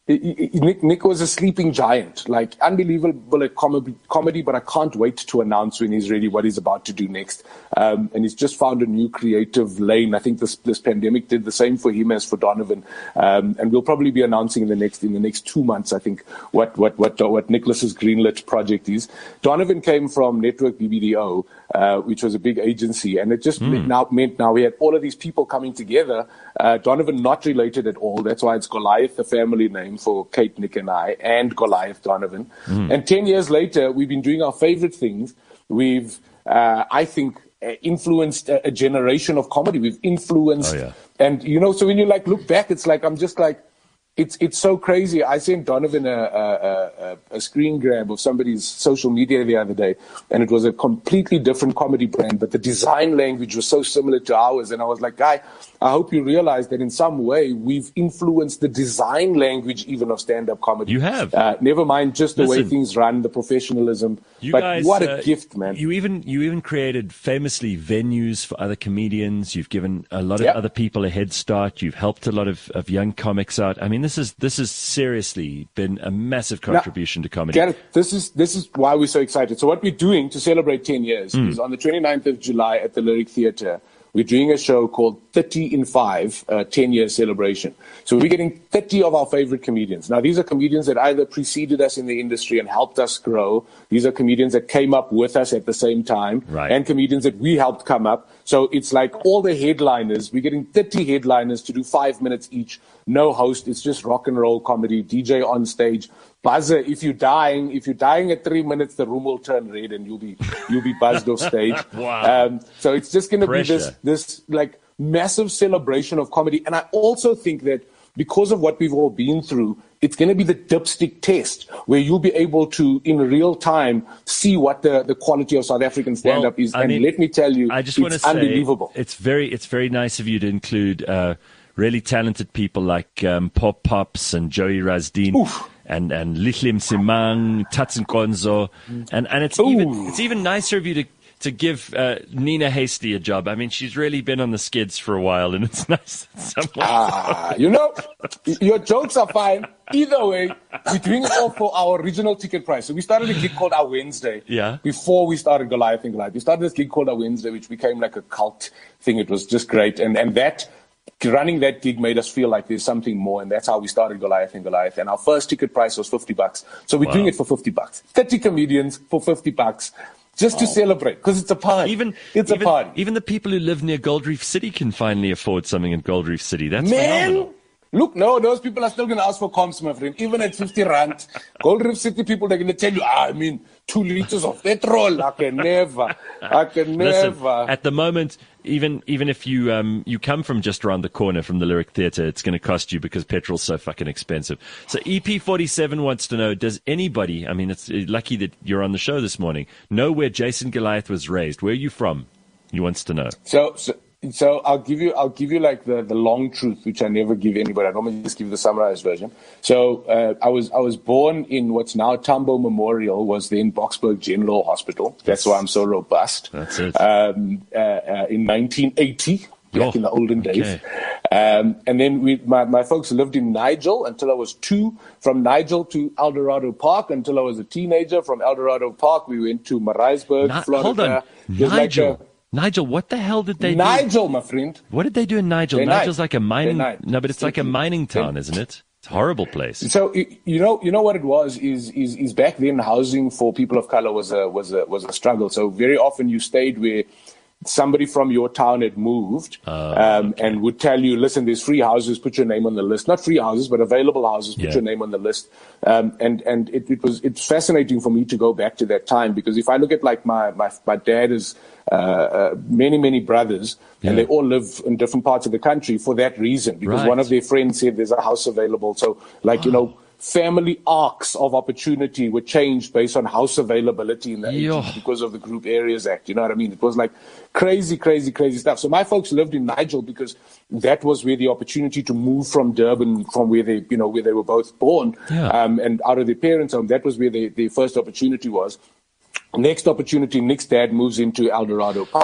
Nick, Nick was a sleeping giant, like unbelievable at comedy, comedy, but I can't wait to announce when he's ready what he's about to do next. Um, and he's just found a new creative lane. I think this this pandemic did the same for him as for Donovan. Um, and we'll probably be announcing in the next in the next two months, I think, what what what what Nicholas's Greenlit project is. Donovan came from Network B B D O, uh, which was a big agency, and it just mm. meant now meant now we had all of these people coming together. Uh, Donovan not related at all. That's why it's Goliath, the family name for Kate, Nick, and I, and Goliath Donovan. Mm. And ten years later, we've been doing our favorite things. We've, uh, I think, influenced a, a generation of comedy. We've influenced, oh, yeah. and you know, so when you like look back, it's like I'm just like, it's it's so crazy. I sent Donovan a, a, a, a screen grab of somebody's social media the other day, and it was a completely different comedy brand, but the design language was so similar to ours. And I was like, guy, I hope you realize that in some way we've influenced the design language even of stand-up comedy. You have. Uh, never mind just the Listen, way things run, the professionalism. You but guys, what a uh, gift, man. You even you even created famously venues for other comedians. You've given a lot of Yep. other people a head start. You've helped a lot of, of young comics out. I mean, this is this has seriously been a massive contribution to comedy. Gareth, this is this is why we're so excited. So what we're doing to celebrate ten years Mm. is on the twenty-ninth of July at the Lyric Theatre, we're doing a show called thirty in five, uh, ten-year celebration. So we're getting thirty of our favorite comedians. Now, these are comedians that either preceded us in the industry and helped us grow. These are comedians that came up with us at the same time. Right. And comedians that we helped come up. So it's like all the headliners. We're getting thirty headliners to do five minutes each. No host. It's just rock and roll comedy. D J on stage. Buzzer. If you're dying, if you're dying at three minutes, the room will turn red and you'll be you'll be buzzed off stage. Wow. Um, so it's just going to be this Pressure. this like massive celebration of comedy. And I also think that because of what we've all been through, it's going to be the dipstick test where you'll be able to, in real time, see what the, the quality of South African stand-up Well, is. I and mean, let me tell you, I just it's want to say unbelievable. it's very it's very nice of you to include uh, really talented people like um, Pop Pops and Joey Razdeen. Oof. And and Lichlim Simang, Tatsin Konzo, and and it's Ooh. even it's even nicer of you to to give uh, Nina Hasty a job. I mean, she's really been on the skids for a while, and it's nice that someone. Ah, you know, your jokes are fine. Either way, we're doing it all for our original ticket price. So we started a gig called Our Wednesday. Yeah. Before we started Goliath and Goliath, we started this gig called Our Wednesday, which became like a cult thing. It was just great, and and that. Running that gig made us feel like there's something more, and that's how we started Goliath and Goliath. And our first ticket price was fifty bucks. So we're Wow. doing it for fifty bucks. thirty comedians for fifty bucks, just to celebrate, because it's a party. Even it's even, a party. even the people who live near Gold Reef City can finally afford something in Gold Reef City. That's Man, phenomenal. look, no, those people are still going to ask for comps, my friend. Even at fifty rand, Gold Reef City people, they're going to tell you, ah, I mean, two liters of petrol. I can never. I can Listen, never. at the moment, even even if you um you come from just around the corner from the Lyric Theatre, it's going to cost you because petrol's so fucking expensive. So E P forty-seven wants to know, does anybody, I mean, it's lucky that you're on the show this morning, know where Jason Goliath was raised? Where are you from? He wants to know. So, so, so I'll give you, I'll give you like the, the long truth, which I never give anybody. I normally just give the summarized version. So, uh, I was, I was born in what's now Tambo Memorial, was then Boksburg General Hospital. That's why I'm so robust. That's it. Um, uh, uh, in nineteen eighty, back Oh, in the olden days. okay. Um, and then we, my, my folks lived in Nigel until I was two. From Nigel to Eldorado Park until I was a teenager. From Eldorado Park, we went to Marisburg, Ni- Florida. hold on. There's like Nigel. a- Nigel, what the hell did they do? Nigel, my friend. What did they do in Nigel? They Nigel's night. like a mining. They night. No, but it's like a mining They- town, isn't it? It's a horrible place. So y- you know, you know what it was is is is back then housing for people of color was a was a was a struggle. So very often you stayed where somebody from your town had moved Oh, um, and would tell you, listen, there's free houses, put your name on the list. Not free houses, but available houses, put Yeah. your name on the list. Um, and and it, it was it's fascinating for me to go back to that time, because if I look at like my my, my dad is uh, uh, many, many brothers, Yeah. and they all live in different parts of the country for that reason, because Right. one of their friends said there's a house available. So like, you know, family arcs of opportunity were changed based on house availability in the Yo. eighties because of the Group Areas Act. You know what I mean? It was like crazy, crazy, crazy stuff. So my folks lived in Nigel because that was where the opportunity to move from Durban, from where they, you know, where they were both born, Yeah. um, and out of their parents' home. That was where they, their first opportunity was. Next opportunity, Nick's dad moves into Eldorado Park.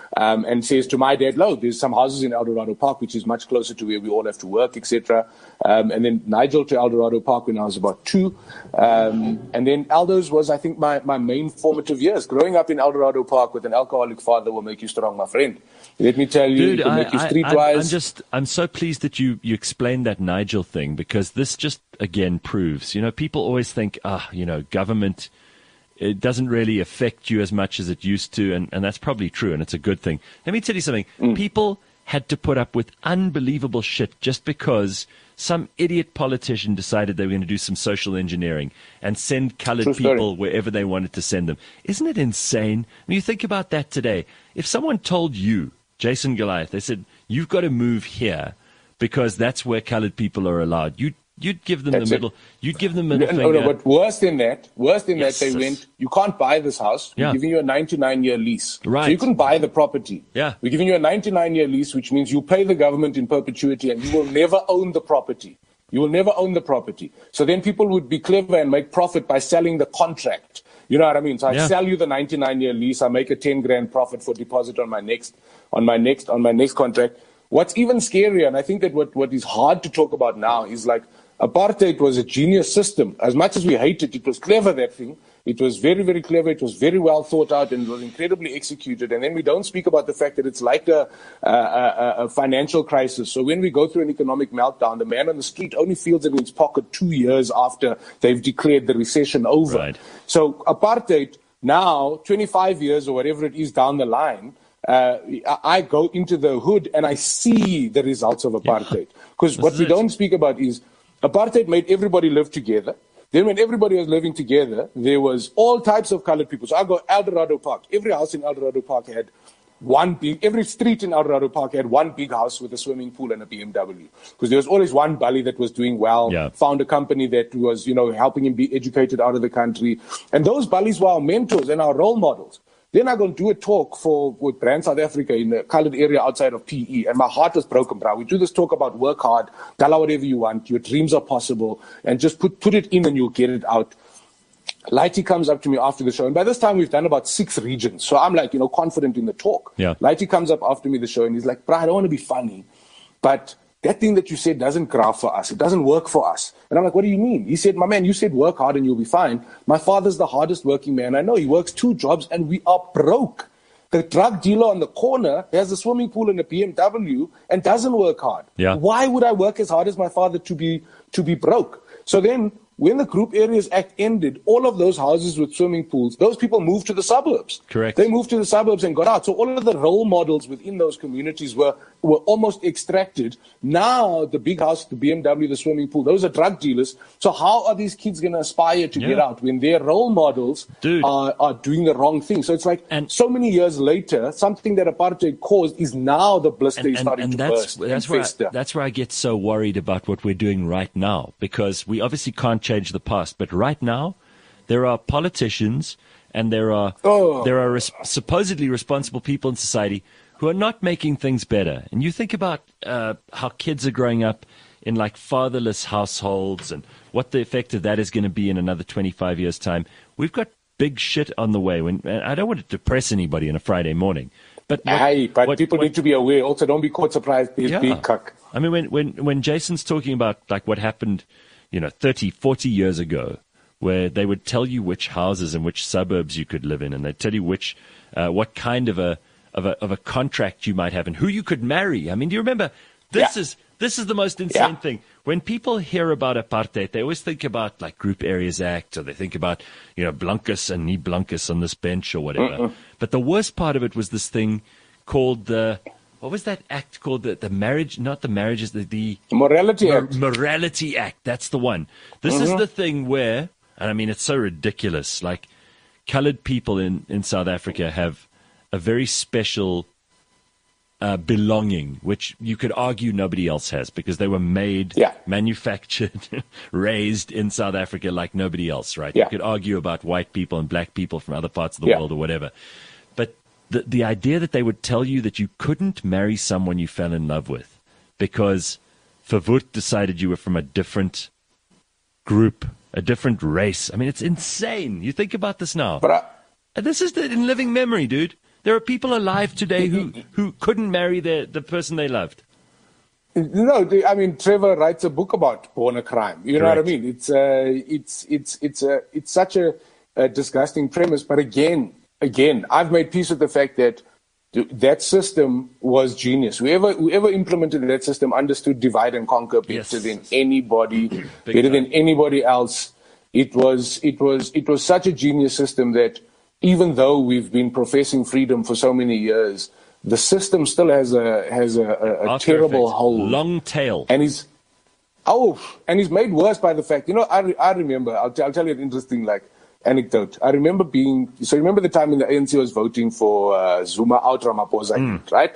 um, and says to my dad, "Lo, there's some houses in Eldorado Park, which is much closer to where we all have to work, et cetera" Um, and then Nigel to Eldorado Park when I was about two. Um, and then Aldo's was, I think, my, my main formative years. Growing up in Eldorado Park with an alcoholic father will make you strong, my friend. Let me tell you, Dude, it will I, make you I, streetwise. I'm just, I'm so pleased that you, you explained that Nigel thing, because this just, again, proves, you know, people always think, ah, you know, government, it doesn't really affect you as much as it used to, and, and that's probably true, and it's a good thing. Let me tell you something. Mm. People had to put up with unbelievable shit just because some idiot politician decided they were going to do some social engineering and send colored True people story. wherever they wanted to send them. Isn't it insane? When you think about that today, if someone told you, Jason Goliath, they said, you've got to move here because that's where colored people are allowed, you'd You'd give them That's the it. middle. You'd give them the middle No, finger. no, but worse than that, worse than Yes, that, they yes. went, you can't buy this house. We're Yeah. giving you a ninety-nine year lease. Right. So you couldn't buy the property. Yeah. We're giving you a ninety-nine year lease, which means you pay the government in perpetuity and you will never own the property. You will never own the property. So then people would be clever and make profit by selling the contract. You know what I mean? So I Yeah. sell you the ninety-nine year lease. I make a ten grand profit for deposit on my next, on my next, on my next contract. What's even scarier, and I think that what, what is hard to talk about now is like, apartheid was a genius system. As much as we hate it, it was clever, that thing. It was very, very clever. It was very well thought out and it was incredibly executed. And then we don't speak about the fact that it's like a, a, a, a financial crisis. So when we go through an economic meltdown, the man on the street only feels it in his pocket two years after they've declared the recession over. Right. So apartheid now, twenty-five years or whatever it is down the line, Uh, I I go into the hood and I see the results of apartheid. Because what we it. don't speak about is apartheid made everybody live together. Then when everybody was living together, there was all types of colored people. So I go Eldorado Park. Every house in Eldorado Park had one big, every street in Eldorado Park had one big house with a swimming pool and a B M W. Because there was always one bully that was doing well, Yeah. found a company that was, you know, helping him be educated out of the country. And those bullies were our mentors and our role models. Then I go and do a talk for with Brand South Africa in a colored area outside of P E, and my heart was broken, bro. We do this talk about work hard, tell her whatever you want, your dreams are possible, and just put put it in and you'll get it out. Lighty comes up to me after the show, and by this time we've done about six regions, so I'm like, you know, confident in the talk. Yeah. Lighty comes up after me the show, and he's like, bro, I don't want to be funny, but that thing that you said doesn't graph for us. It doesn't work for us. And I'm like, what do you mean? He said, my man, you said work hard and you'll be fine. My father's the hardest working man I know. He works two jobs and we are broke. The drug dealer on the corner has a swimming pool and a B M W and doesn't work hard. Yeah. Why would I work as hard as my father to be to be broke? So then when the Group Areas Act ended, all of those houses with swimming pools, those people moved to the suburbs. Correct. They moved to the suburbs and got out. So all of the role models within those communities were, were almost extracted. Now the big house, the B M W, the swimming pool, those are drug dealers. So how are these kids going to aspire to Yeah. get out when their role models Dude. are, are doing the wrong thing? So it's like And- so many years later, something that apartheid caused is now the blister is starting to that's, burst that's and where I, fester. that's where I get so worried about what we're doing right now, because we obviously can't change the past, but right now there are politicians and there are Oh. there are res- supposedly responsible people in society who are not making things better. And you think about uh, how kids are growing up in like fatherless households and what the effect of that is going to be in another twenty-five years' time. We've got big shit on the way. When and I don't want to depress anybody on a Friday morning, but what- Aye, but what- people what- need to be aware. Also, don't be caught surprised. There's Yeah. big cuck. I mean, when, when, when Jason's talking about like what happened, you know, thirty, forty years ago, where they would tell you which houses and which suburbs you could live in, and they'd tell you which, uh, what kind of a, of a, of a contract you might have and who you could marry. I mean, do you remember? This Yeah. is, this is the most insane Yeah. thing. When people hear about apartheid, they always think about like Group Areas Act, or they think about, you know, Blankus and Nie Blankus on this bench or whatever. Mm-mm. But the worst part of it was this thing called the, what was that act called? The, the marriage, not the marriages, the, the Morality Mor- Act. Morality Act. That's the one. This is the thing where, and I mean, it's so ridiculous. Like, colored people in, in South Africa have a very special uh, belonging, which you could argue nobody else has, because they were made, Yeah. manufactured, raised in South Africa like nobody else, right? Yeah. You could argue about white people and black people from other parts of the Yeah. world or whatever. But the the idea that they would tell you that you couldn't marry someone you fell in love with because Verwoerd decided you were from a different group, a different race. I mean, it's insane. You think about this now. But I, And this is the, in living memory, dude. There are people alive today who, who couldn't marry their, the person they loved. No, they, I mean, Trevor writes a book about porn a crime. You know Correct. what I mean? It's uh, it's it's it's a it's such a, a disgusting premise. But again, again, I've made peace with the fact that th- that system was genius. Whoever whoever implemented that system understood divide and conquer better Yes. than anybody, better time. than anybody else. It was it was it was such a genius system that even though we've been professing freedom for so many years, the system still has a has a, a, a After terrible effects. hold. Long tail. And he's, oh, and he's made worse by the fact, you know, I, re, I remember, I'll, t- I'll tell you an interesting, like, anecdote. I remember being, so remember the time when the A N C was voting for uh, Zuma out Ramaphosa, Mm. right?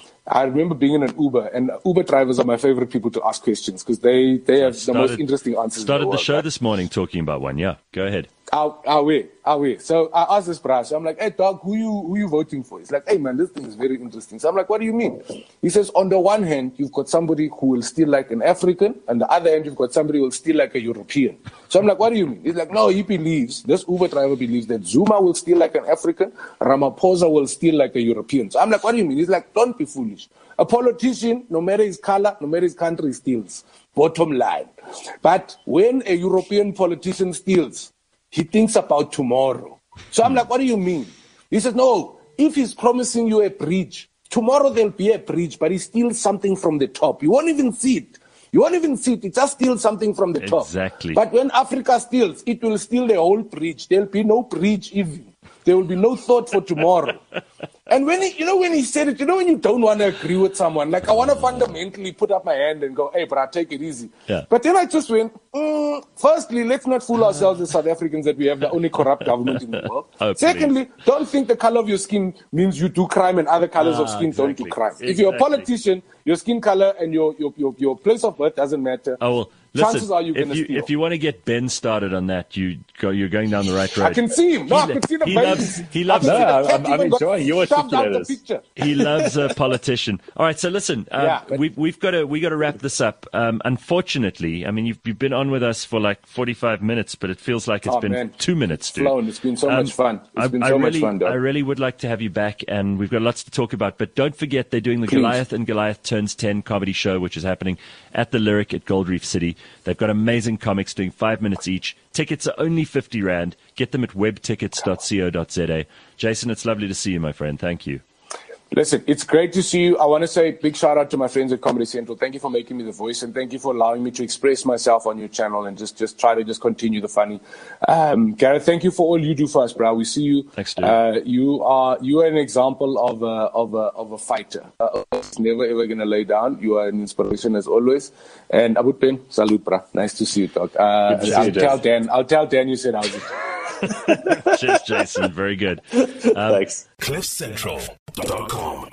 I remember being in an Uber, and Uber drivers are my favorite people to ask questions because they, they have the most interesting answers. Started in the, the world, show right? this morning talking about one. Yeah, go ahead. Are, are we? Are we? So I asked this bruh, so I'm like, hey, dog, who you who you voting for? He's like, hey, man, this thing is very interesting. So I'm like, what do you mean? He says, on the one hand, you've got somebody who will steal like an African, and the other hand, you've got somebody who will steal like a European. So I'm like, what do you mean? He's like, no, he believes, this Uber driver believes that Zuma will steal like an African, Ramaphosa will steal like a European. So I'm like, what do you mean? He's like, don't be foolish. A politician, no matter his color, no matter his country, steals. Bottom line. But when a European politician steals, he thinks about tomorrow. So I'm like, what do you mean? He says, no, if he's promising you a bridge, tomorrow there'll be a bridge, but he steals something from the top. You won't even see it. You won't even see it. It just steals something from the top. Exactly. But when Africa steals, it will steal the whole bridge. There'll be no bridge even. There will be no thought for tomorrow. And when he, you know, when he said it, you know, when you don't want to agree with someone, like I want to fundamentally put up my hand and go, hey, bruh, take it easy. Yeah. But then I just went, mm, firstly, let's not fool ourselves as South Africans that we have the only corrupt government in the world. Oh, please. Secondly, don't think the color of your skin means you do crime and other colors Ah, of skin don't exactly. do crime. If you're a Exactly. politician, your skin color and your, your, your, your place of birth doesn't matter. Oh, well, listen, Chances are you're if going to you, steal. if you want to get Ben started on that, you go, you're going down the right road. I can see him. No, I He- can see the he baby. loves- he I loves- can see No, the I'm- cat I'm even got enjoying your shoved out the articulators. picture. He loves a politician. All right, so listen, uh, Yeah, but- we've we've got to we got to wrap this up. Um, unfortunately, I mean you've you've been on with us for like forty-five minutes, but it feels like it's Oh, been man. two minutes, dude. Flown. It's been so Um, much fun. It's I, been I so really, much fun, dog. I really would like to have you back, and we've got lots to talk about. But don't forget, they're doing the Please. Goliath and Goliath Turns ten comedy show, which is happening at the Lyric at Gold Reef City. They've got amazing comics doing five minutes each. Tickets are only fifty rand. Get them at web tickets dot co dot za. Jason, it's lovely to see you, my friend. Thank you. Listen, it's great to see you. I want to say big shout out to my friends at Comedy Central. Thank you for making me the voice, and thank you for allowing me to express myself on your channel and just, just try to just continue the funny. Um, Gareth, thank you for all you do for us, bro. We see you. Thanks, dude. Uh, you are you are an example of a of a of a fighter. Uh, never ever gonna lay down. You are an inspiration as always. And Abu Ben, salute, bro. Nice to see you, dog. Uh, Good to see I'll you, tell Jeff. Dan. I'll tell Dan you said how's it. Cheers, Jason. Very good. Um, Thanks. cliff central dot com